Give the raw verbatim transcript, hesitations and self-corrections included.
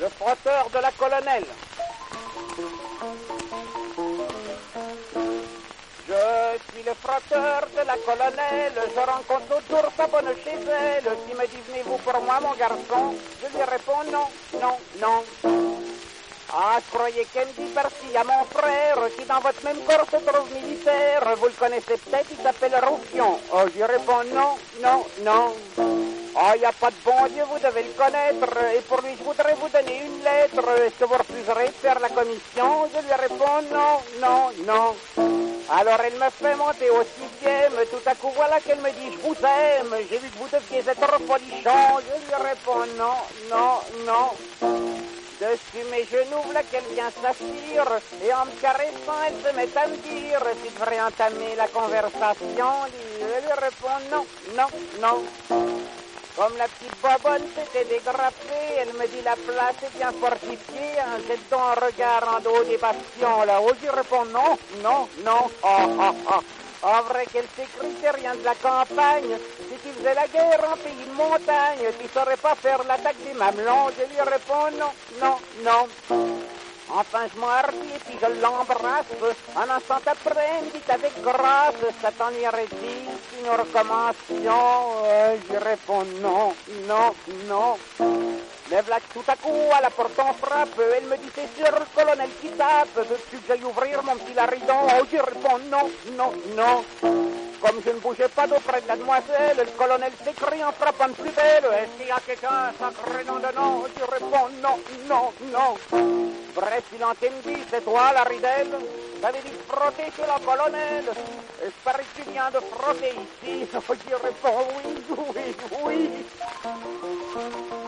le frotteur de la colonelle. Je suis le frotteur de la colonelle, je rencontre autour sa bonne chez elle, qui me dit venez-vous pour moi mon garçon, je lui réponds non, non, non. Ah, je croyais qu'elle me dit merci à mon frère, qui dans votre même corps se trouve militaire, vous le connaissez peut-être, il s'appelle Roufion. Oh, je lui réponds non, non, non. Oh, il n'y a pas de bon Dieu, vous devez le connaître, et pour lui je voudrais vous donner une lettre, est-ce que vous refuserez de faire la commission? Je lui réponds non, non, non. Alors elle me fait monter au sixième, tout à coup voilà qu'elle me dit je vous aime, j'ai vu que vous deviez être folichon, je lui réponds non, non, non. Dessus mes genoux, voilà qu'elle vient s'asseoir, et en me caressant elle se met à me dire tu devrais entamer la conversation, je lui réponds non, non, non. Comme la petite bobonne s'était dégrafée, elle me dit la place est bien fortifiée, en jetant un regard en dos des bastions là-haut. Je réponds non, non, non. Oh, oh, oh. En vrai qu'elle s'écrit, c'est rien de la campagne. Si tu faisais la guerre en pays de montagne, tu saurais pas faire l'attaque des mamelons. Je lui réponds non, non, non. Enfin, je m'hardis et puis je l'embrasse. Un instant après, elle me dit avec grâce, ça t'ennuierait-il si nous recommencions? euh, Je réponds non, non, non. Mais voilà que tout à coup, à la porte en frappe, elle me dit c'est sûr le colonel qui tape, veux-tu que j'aille ouvrir mon petit laridon? Oh, je réponds non, non, non. Comme je ne bougeais pas d'auprès de la demoiselle, le colonel s'écrie en frappant de plus belle. Est-ce qu'il y a quelqu'un, sacré nom de nom? Je réponds non, non, non. Bref, il en me dit, c'est toi la ridelle? T'avais dit de frotter chez la colonel. J'espère que tu viens de frotter ici. Je réponds oui, oui, oui.